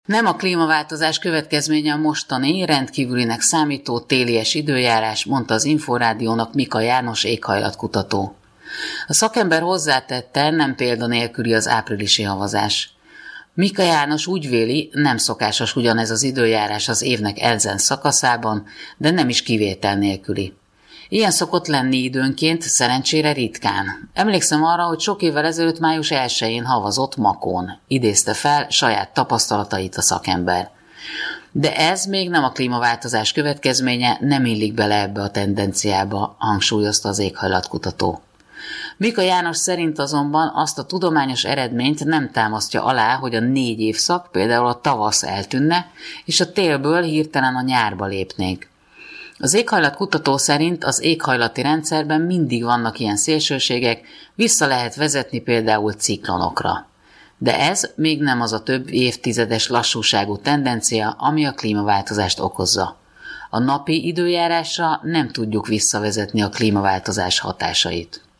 Nem a klímaváltozás következménye a mostani, rendkívülinek számító télies időjárás, mondta az Inforádiónak Mika János éghajlatkutató. A szakember hozzátette, nem példanélküli az áprilisi havazás. Mika János úgy véli, nem szokásos ugyanez az időjárás az évnek ezen szakaszában, de nem is kivétel nélküli. Ilyen szokott lenni időnként, szerencsére ritkán. Emlékszem arra, hogy sok évvel ezelőtt május 1-én havazott Makón, idézte fel saját tapasztalatait a szakember. De ez még nem a klímaváltozás következménye, nem illik bele ebbe a tendenciába, hangsúlyozta az éghajlatkutató. Mika János szerint azonban azt a tudományos eredményt nem támasztja alá, hogy a 4 évszak, például a tavasz eltűnne, és a télből hirtelen a nyárba lépnénk. Az éghajlatkutató szerint az éghajlati rendszerben mindig vannak ilyen szélsőségek, vissza lehet vezetni például ciklonokra. De ez még nem az a több évtizedes lassúságú tendencia, ami a klímaváltozást okozza. A napi időjárásra nem tudjuk visszavezetni a klímaváltozás hatásait.